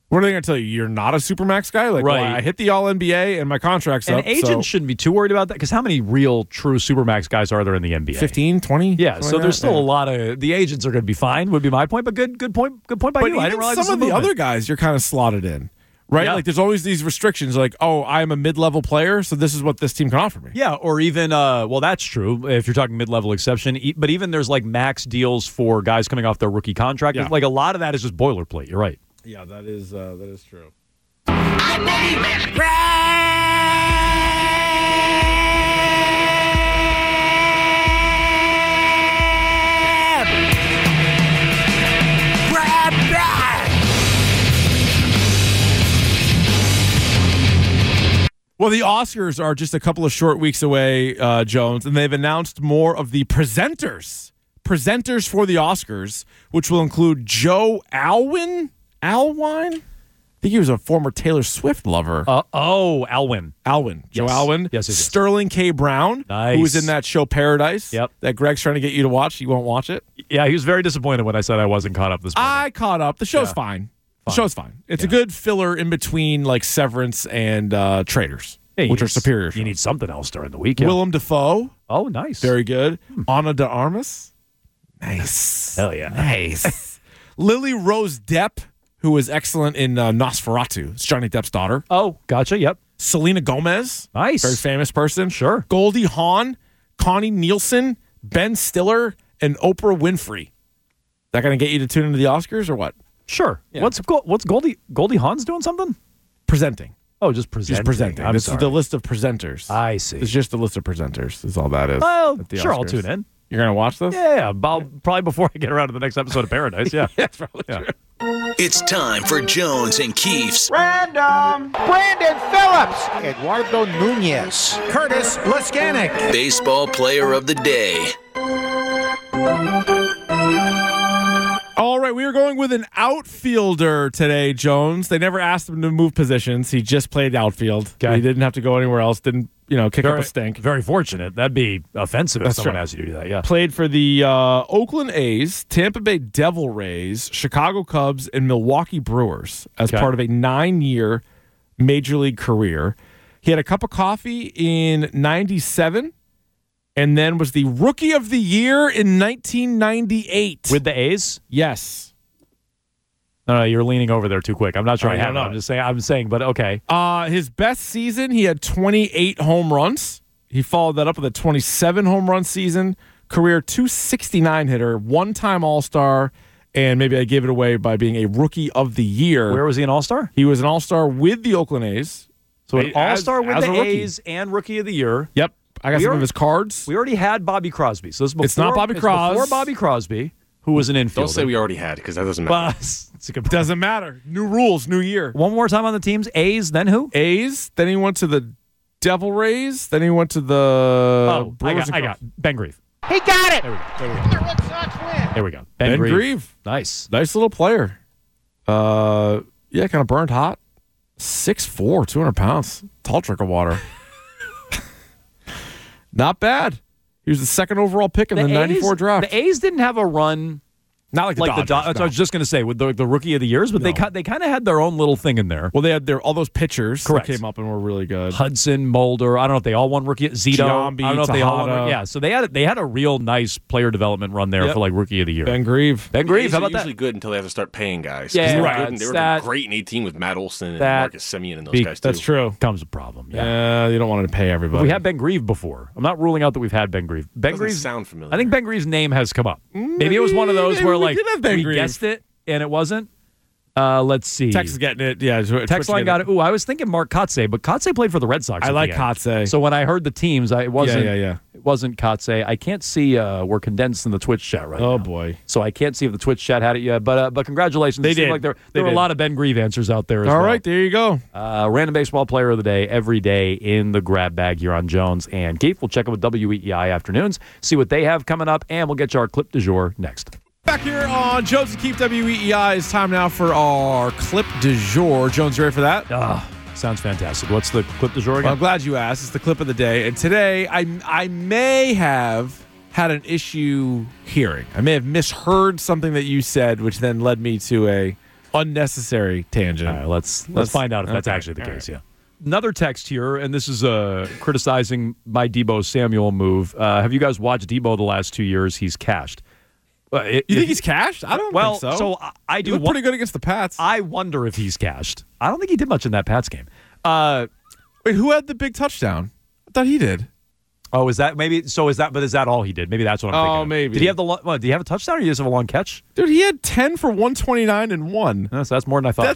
G: What are they going to tell you? You're not a Supermax guy? Like,
F: Right.
G: well, I hit the All-NBA and my contract's
F: And
G: up.
F: agents shouldn't be too worried about that because how many real, true Supermax guys are there in the NBA?
G: 15, 20?
F: Yeah, so there's still a lot of the agents are going to be fine. Would be my point, but good point by you. I didn't realize
G: some of the other guys you're kind of slotted in, right?
F: Yeah.
G: Like there's always these restrictions. Like, oh, I'm a mid-level player, so this is what this team can offer me.
F: Yeah, or even well, that's true if you're talking mid-level exception. But even there's like max deals for guys coming off their rookie contract.
G: Yeah.
F: Like a lot of that is just boilerplate. You're right.
G: Yeah, that is true.
U: Grab bag!
G: Well, the Oscars are just a couple of short weeks away, Jones, and they've announced more of the presenters for the Oscars, which will include Joe Alwyn? I think he was a former Taylor Swift lover.
F: Alwyn.
G: Joe
F: Yes.
G: Alwyn.
F: Yes.
G: Sterling K. Brown, who was in that show Paradise.
F: Yep.
G: That Greg's trying to get you to watch. You won't watch it.
F: Yeah, he was very disappointed when I said I wasn't caught up this morning.
G: I caught up. The show's fine. The show's fine. It's a good filler in between like Severance and Traitors, which are superior.
F: You need something else during the week.
G: Willem Dafoe.
F: Oh, nice.
G: Very good. Ana de Armas. Nice.
F: Hell yeah.
G: Nice. Lily Rose Depp, who was excellent in Nosferatu. It's Johnny Depp's daughter.
F: Oh, gotcha. Yep.
G: Selena Gomez.
F: Nice.
G: Very famous person.
F: Sure.
G: Goldie Hawn, Connie Nielsen, Ben Stiller, and Oprah Winfrey. That going to get you to tune into the Oscars or what?
F: Sure.
G: Yeah.
F: What's Goldie Hawn's doing something?
G: Presenting.
F: Oh, just presenting.
G: Just presenting.
F: I'm
G: This
F: sorry.
G: is the list of presenters.
F: I see.
G: It's just the list of presenters is all that is.
F: Well,
G: at the
F: sure, I'll
G: Oscars.
F: tune in.
G: You're going to watch this?
F: Yeah. I'll, probably before I get around to the next episode of Paradise. Yeah.
G: That's probably true.
T: It's time for Jones and Keefe's
V: Random. Brandon Phillips. Eduardo Nunez. Curtis Laskanik.
T: Baseball Player of the Day.
G: All right, we are going with an outfielder today, Jones. They never asked him to move positions. He just played outfield.
F: Okay.
G: He didn't have to go anywhere else. Didn't, kick up a stink.
F: Very fortunate. That'd be offensive if
G: That's
F: someone
G: right.
F: asked you to do that. Yeah.
G: Played for the Oakland A's, Tampa Bay Devil Rays, Chicago Cubs, and Milwaukee Brewers as part of a 9-year Major League career. He had a cup of coffee in 97 and then was the Rookie of the Year in 1998.
F: With the A's?
G: Yes.
F: No, you're leaning over there too quick. I'm not sure
G: Oh,
F: I
G: you
F: have
G: don't
F: it.
G: know.
F: I'm saying, but okay.
G: His best season, he had 28 home runs. He followed that up with a 27 home run season, career 269 hitter, one-time All-Star, and maybe I gave it away by being a Rookie of the Year.
F: Where was he an All-Star?
G: He was an All-Star with the Oakland A's.
F: So an All-Star with
G: as
F: the
G: a rookie.
F: A's and Rookie of the Year.
G: Yep. I got some of his cards.
F: We already had Bobby Crosby. So this is before,
G: It's not Bobby Crosby.
F: Before Bobby Crosby, who was an infielder.
W: Don't say we already had because that doesn't matter.
F: Well, it's a good point.
G: Doesn't matter. New rules, new year.
F: One more time on the teams. A's, then who?
G: A's. Then he went to the Devil Rays. Then he went to the Brewers.
F: I got Ben Grieve.
V: He got it.
F: There we go.
G: Ben Grieve.
F: Nice.
G: Nice little player. Yeah, kind of burned hot. 6'4", 200 pounds. Tall drink of water. Not bad. He was the second overall pick in the 94 draft.
F: The A's didn't have a run.
G: Not like the Dodgers.
F: That's what I was just going to say with the Rookie of the Years, but they kind of had their own little thing in there.
G: Well, they had all those pitchers
F: Correct.
G: that came up and were really good.
F: Hudson, Mulder. I don't know if they all won Rookie. Zito.
G: Giambi,
F: I don't know if they all won.
G: Tejada.
F: Yeah, so they had a real nice player development run there for like Rookie of the Year.
G: Ben Grieve.
F: Ben Grieve.
W: A's
F: How
W: are
F: about that?
W: usually good until they have to start paying guys.
F: Yeah,
W: they were
F: right.
W: good and they were
F: That-
W: great in 18 with Matt Olson and
F: that-
W: Marcus Semien and those guys too.
G: That's true.
F: Comes a problem.
G: Yeah, you don't want to pay everybody.
F: We had Ben Grieve before. I'm not ruling out that we've had Ben Grieve. Ben
W: Doesn't
F: Grieve
W: sound familiar.
F: I think Ben Grieve's name has come up. Maybe it was one of those
G: Maybe
F: where
G: we
F: like
G: did have Ben
F: we
G: Grieve.
F: guessed it and it wasn't. Let's see.
G: Tex is getting it. Yeah,
F: Text line got it. Ooh, I was thinking Mark Kotze, but Kotze played for the Red Sox.
G: I
F: at
G: like
F: the end.
G: Kotze.
F: So when I heard the teams, it wasn't.
G: Yeah.
F: It wasn't Kotze. I can't see. We're condensed in the Twitch chat right now.
G: Oh boy.
F: So I can't see if the Twitch chat had it yet. But congratulations.
G: They
F: It seemed
G: did.
F: Like there
G: They
F: were a
G: did.
F: lot of Ben Grieve answers out there as well.
G: All right, there you go.
F: Random baseball player of the day every day in the grab bag here on Jones and Keefe. We'll check in with WEEI afternoons, see what they have coming up, and we'll get you our clip du jour next.
G: Back here on Jones and Keefe WEEI. It's time now for our clip du jour. Jones, you ready for that?
F: Sounds fantastic. What's the clip du jour
G: Well,
F: again?
G: I'm glad you asked. It's the clip of the day. And today, I may have had an issue hearing. I may have misheard something that you said, which then led me to a Unnecessary tangent.
F: All right, let's find out if that's actually the case. Yeah. Another text here, and this is criticizing my Deebo Samuel move. Have you guys watched Deebo the last 2 years? He's cashed.
G: You think he's cashed? I don't think so.
F: So I do.
G: He looked pretty good against the Pats.
F: I wonder if he's cashed. I don't think he did much in that Pats game.
G: Wait, who had the big touchdown? I thought he did.
F: Oh, is that maybe? So is that? But is that all he did? Maybe that's what I'm thinking.
G: Oh, maybe.
F: Did he have did he have a touchdown, or did he just have a long catch?
G: Dude, he had 10 for 129 and 1.
F: So that's more than I thought.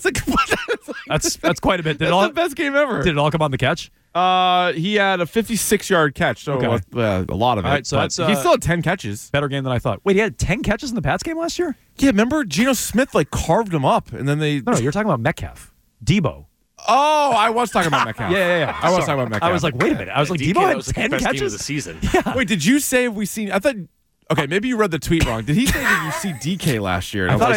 F: That's quite a bit. Did
G: That's the best game ever.
F: Did it all come on the catch?
G: He had a 56-yard catch, so a lot of it.
F: All right, so
G: but
F: that's
G: he still had 10 catches.
F: Better game than I thought. Wait, he had 10 catches in the Pats game last year?
G: Yeah, remember Geno Smith carved him up, and then they.
F: No, you're talking about Metcalf, Deebo.
G: Oh, I was talking about Metcalf.
F: Yeah.
G: I was talking about Metcalf.
F: I was like, wait a minute. I was like, Deebo had 10 catches
W: game of the season.
F: Yeah.
G: Wait, did you say we seen? I thought. Okay, maybe you read the tweet wrong. Did he say that you see DK last year?
F: I thought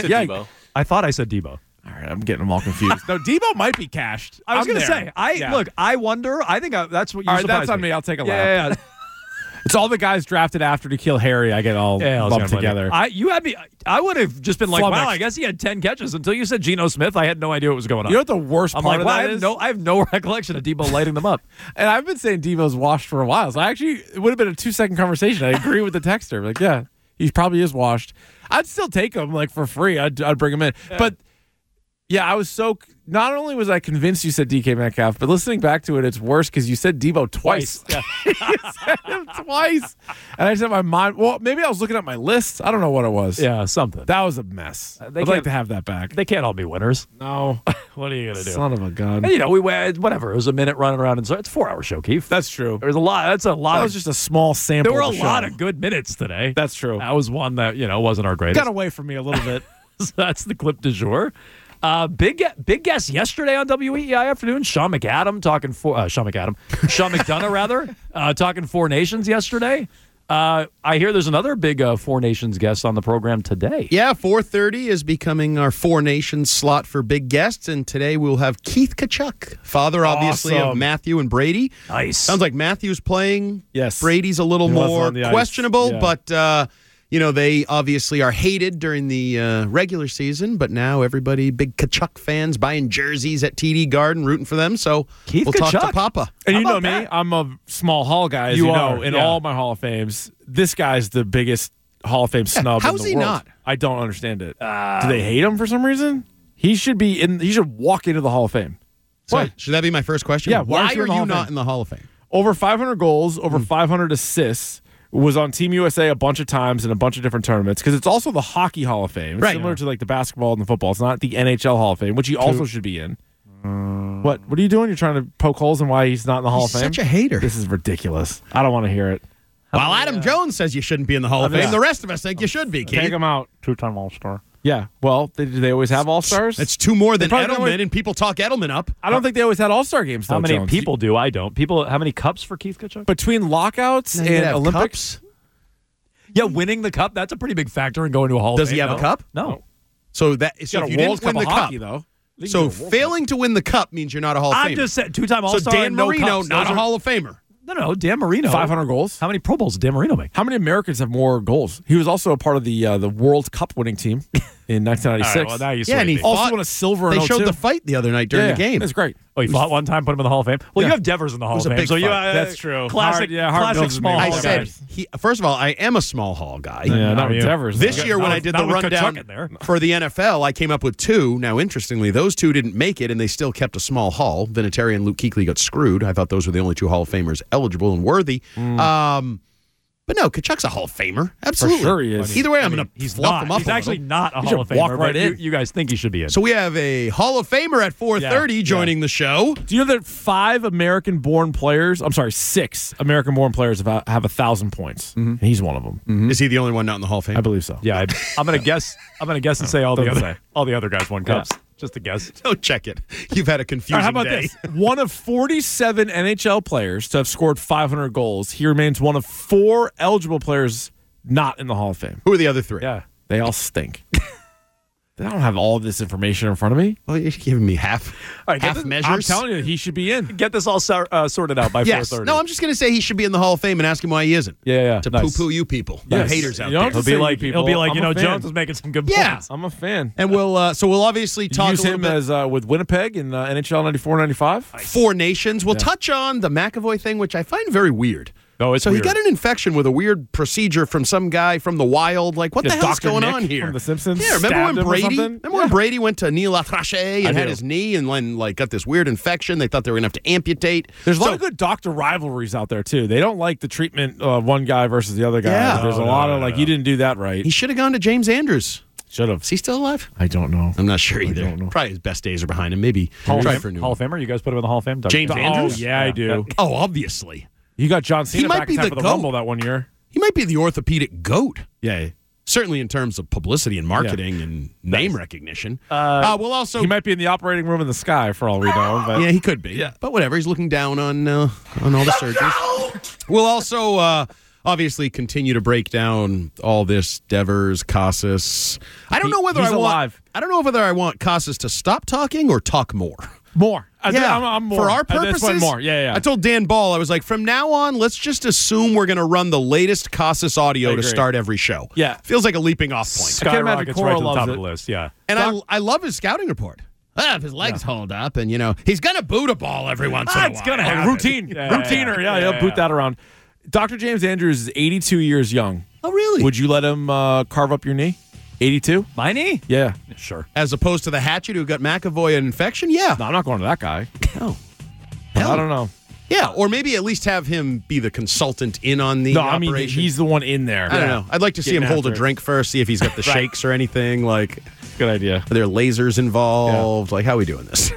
F: I said Deebo.
G: All right, I'm getting them all confused. No, Deebo might be cashed.
F: I was going to say, I wonder. I think that's what you're.
G: All right, that's on me. I'll take a lap.
F: Yeah.
G: It's all the guys drafted after to kill Harry. I get all lumped together.
F: You had me. I would have just been like,
G: Flummoxed.
F: wow, I guess he had 10 catches until you said Geno Smith. I had no idea what was going on.
G: You know what the worst part of that is?
F: I have no recollection of Deebo lighting them up.
G: And I've been saying Deebo's washed for a while. So it would have been a 2-second conversation. I agree with the texter. Like, yeah, he probably is washed. I'd still take him for free. I'd bring him in. Yeah. But yeah, I was not only was I convinced you said DK Metcalf, but listening back to it, it's worse because you said Deebo twice.
F: Yeah.
G: You said him twice. And I just had my mind. Well, maybe I was looking at my list. I don't know what it was.
F: Yeah, something.
G: That was a mess. I'd like to have that back.
F: They can't all be winners.
G: No.
F: What are you going to do?
G: Son of a gun.
F: And, we whatever. It was a minute running around. It's a 4-hour show, Keith.
G: That's true.
F: There's a lot. That's a lot.
G: That was just a small sample.
F: There were a lot of good minutes today.
G: That's true.
F: That was one that, wasn't our greatest.
G: Got away from me a little bit.
F: So that's the clip du jour. Big guest yesterday on WEEI Afternoon. Sean McDonough talking Four Nations yesterday. I hear there's another big Four Nations guest on the program today.
B: Yeah, 4:30 is becoming our Four Nations slot for big guests, and today we'll have Keith Tkachuk, father obviously of Matthew and Brady.
F: Nice.
B: Sounds like Matthew's playing.
G: Yes.
B: Brady's a little more questionable,
G: yeah.
B: but they obviously are hated during the regular season, but now everybody, big Tkachuk fans, buying jerseys at TD Garden, rooting for them. So
F: Keith
B: we'll
F: Tkachuk.
B: talk to Papa.
G: And you know me, I'm a small Hall guy, as you know, in
F: yeah.
G: all my Hall of Fames. This guy's the biggest Hall of Fame snub
B: how's
G: in the
B: he
G: world.
B: not?
G: I don't understand it. Do they hate him for some reason? He should walk into the Hall of Fame.
B: So should that be my first question?
G: Yeah,
B: why
G: are
B: are you not in the Hall of Fame?
G: Over 500 goals, over 500 assists. Was on Team USA a bunch of times in a bunch of different tournaments because it's also the Hockey Hall of Fame. It's similar to the basketball and the football. It's not the NHL Hall of Fame, which he also should be in. What are you doing? You're trying to poke holes in why he's not in the Hall of Fame?
B: Such a hater.
G: This is ridiculous. I don't want to hear it.
B: Well, Adam Jones says you shouldn't be in the Hall of Fame. The rest of us think you should be, Keith.
G: Take him out.
F: 2-time All-Star.
G: Yeah. Well, do they always have All-Stars?
B: It's two more than Edelman, and people talk Edelman up.
G: I don't think they always had All-Star games, though,
F: How many
G: Jones.
F: people do? I don't. How many cups for Keith Tkachuk?
G: Between lockouts and Olympics?
B: Cups?
F: Yeah, winning the cup, that's a pretty big factor in going to a Hall of Fame.
B: Does he have a cup?
F: No.
B: So if you didn't win the
G: hockey,
B: cup,
G: though.
B: So failing to win the cup means you're not a Hall of Famer.
F: I'm just saying, 2-time All-Star.
B: So Dan
F: no
B: Marino,
F: cups.
B: not a Hall of Famer.
F: No, Dan Marino.
G: 500 goals.
F: How many Pro Bowls did Dan Marino make?
G: How many Americans have more goals? He was also a part of the World Cup winning team in 1996.
F: Right, well, now you
B: and he
G: also won a silver in
B: They
G: 02.
B: showed the fight the other night during the game.
G: It's great.
F: Oh, he fought one time, put him in the Hall of Fame? Well, you have Devers in the Hall of Fame. So
G: That's true.
F: Classic, classic small
B: I
F: Hall
B: said,
F: guy.
B: first of all, I am a small Hall guy.
G: Yeah, not with Devers.
B: This year when I did the rundown for the NFL, I came up with two. Now, interestingly, those two didn't make it, and they still kept a small Hall. Vinatieri and Luke Kuechly got screwed. I thought those were the only two Hall of Famers eligible and worthy. But no, Tkachuk's a Hall of Famer. Absolutely.
G: For sure he is.
B: Either way, I'm going to fluff him up
F: He's
B: a
F: actually
B: little.
F: not a
G: He
F: Hall of
G: should walk
F: Famer,
G: right
F: but
G: in.
F: you guys think he should be in.
B: So we have a Hall of Famer at 4:30 joining the show.
G: Do you know that 6 American-born players have 1,000 points? And he's one of them.
B: Is he the only one not in the Hall of Fame?
G: I believe so.
F: Yeah, I'm going to guess. I'm going to guess and say all the other guys won cups. Just a guess.
B: Don't check it. You've had a confusing
G: how about
B: day.
G: this? One of 47 NHL players to have scored 500 goals. He remains one of 4 eligible players not in the Hall of Fame.
B: Who are the other 3?
G: Yeah. They all stink. I don't have all this information in front of me.
B: Well, you're giving me half measures.
G: I'm telling you, he should be in.
F: Get this all sorted out by 4:30.
B: No, I'm just going to say he should be in the Hall of Fame and ask him why he isn't.
F: Yeah.
B: To poo-poo you people, you haters out there.
F: He'll be like, Jones was making some good points.
G: I'm a fan.
B: And we'll obviously talk
G: use
B: a little
G: him
B: bit
G: as with Winnipeg in NHL 94-95.
B: 4 Nations. We'll touch on the McAvoy thing, which I find very weird.
F: Oh, it's
B: so
F: weird.
B: He got an infection with a weird procedure from some guy from the wild. Like, what the hell's
G: Dr.
B: going
G: Nick
B: on here?
G: From The Simpsons.
B: Yeah, remember when Brady went to Neil Latrache and had his knee and then got this weird infection? They thought they were going to have to amputate.
G: There's a lot of good doctor rivalries out there too. They don't like the treatment of one guy versus the other guy.
B: Yeah.
G: There's a lot of you didn't do that right.
B: He should have gone to James Andrews.
G: Should have.
B: Is he still alive?
G: I don't know.
B: I'm not sure either. Probably his best days are behind him. Maybe try for a new
F: Hall of Famer. You guys put him in the Hall of Fame.
B: James Andrews.
G: Oh yeah, I do.
B: Oh, obviously.
G: You got John Cena back in time for the
B: GOAT.
G: Rumble that one year.
B: He might be the orthopedic GOAT.
G: Yeah.
B: Certainly in terms of publicity and marketing and name recognition. We'll also
G: he might be in the operating room in the sky for all we know. But.
B: Yeah, he could be. Yeah. But whatever. He's looking down on all the surgeries. We'll also obviously continue to break down all this Devers, Casas. I don't know whether I want Casas to stop talking or talk more.
G: More.
B: Yeah,
G: I'm more.
B: For our purposes,
G: more. Yeah.
B: I told Dan Ball, I was like, from now on, let's just assume we're going to run the latest Casas audio to start every show.
G: Yeah.
B: Feels like a leaping off point.
F: Skyrockets right to the top of the list, yeah.
B: And I love his scouting report. If his legs hold up and, he's going to boot a ball every once in a while.
F: It's going to happen.
G: Routiner. He'll boot that around. Dr. James Andrews is 82 years young.
B: Oh, really?
G: Would you let him carve up your knee? 82?
F: My knee?
G: Yeah.
F: Sure.
B: As opposed to the hatchet who got McAvoy an infection? Yeah.
G: No, I'm not going to that guy.
B: No.
G: I don't know.
B: Yeah, or maybe at least have him be the consultant in on the operation.
G: I mean, he's the one in there.
B: I don't know. I'd like to see him hold a drink first, see if he's got the shakes or anything. Like,
G: good idea.
B: Are there lasers involved? Like, how are we doing this?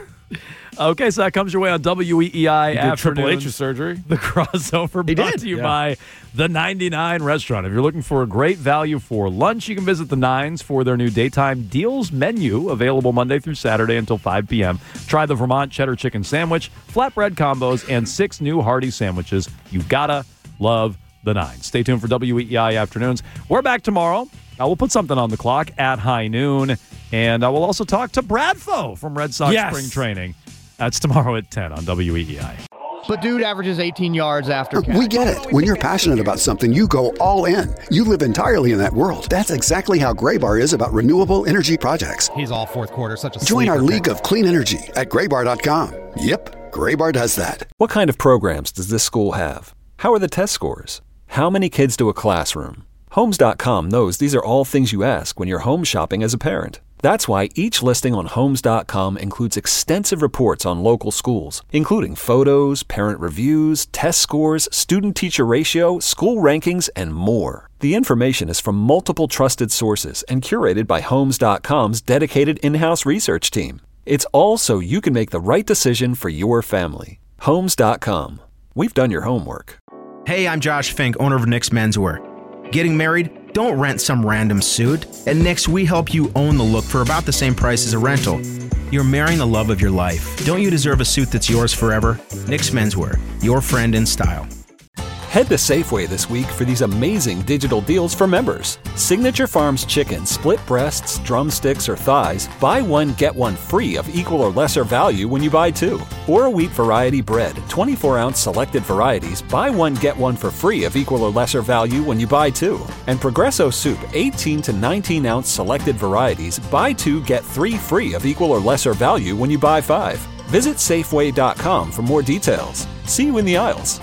F: Okay, so that comes your way on WEEI afternoon.
G: Triple H's surgery.
F: The crossover brought to you by The 99 Restaurant. If you're looking for a great value for lunch, you can visit The Nines for their new daytime deals menu, available Monday through Saturday until 5 p.m. Try the Vermont Cheddar Chicken Sandwich, flatbread combos, and 6 new hearty sandwiches. You gotta love The Nines. Stay tuned for WEEI afternoons. We're back tomorrow. We'll put something on the clock at high noon, and I will also talk to Bradfo from Red Sox Spring Training. That's tomorrow at 10 on WEEI.
C: But dude averages 18 yards after catch.
D: We get it. When you're passionate about something, you go all in. You live entirely in that world. That's exactly how Graybar is about renewable energy projects.
C: He's all fourth quarter, such a
D: Join our league of clean energy at Graybar.com. Yep, Graybar does that.
P: What kind of programs does this school have? How are the test scores? How many kids to a classroom? Homes.com knows these are all things you ask when you're home shopping as a parent. That's why each listing on Homes.com includes extensive reports on local schools, including photos, parent reviews, test scores, student-teacher ratio, school rankings, and more. The information is from multiple trusted sources and curated by Homes.com's dedicated in-house research team. It's all so you can make the right decision for your family. Homes.com. We've done your homework.
E: Hey, I'm Josh Fink, owner of Nick's Menswear. Getting married? Don't rent some random suit. At Nick's, we help you own the look for about the same price as a rental. You're marrying the love of your life. Don't you deserve a suit that's yours forever? Nick's Menswear, your friend in style.
P: Head to Safeway this week for these amazing digital deals for members. Signature Farms chicken, split breasts, drumsticks, or thighs, buy one, get one free of equal or lesser value when you buy 2. Or a wheat variety bread, 24-ounce selected varieties, buy one, get one for free of equal or lesser value when you buy 2. And Progresso soup, 18 to 19-ounce selected varieties, buy 2, get 3 free of equal or lesser value when you buy 5. Visit Safeway.com for more details. See you in the aisles.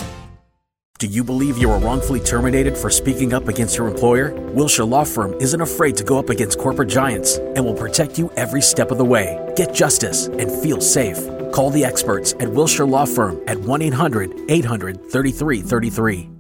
X: Do you believe you were wrongfully terminated for speaking up against your employer? Wilshire Law Firm isn't afraid to go up against corporate giants and will protect you every step of the way. Get justice and feel safe. Call the experts at Wilshire Law Firm at 1-800-800-3333.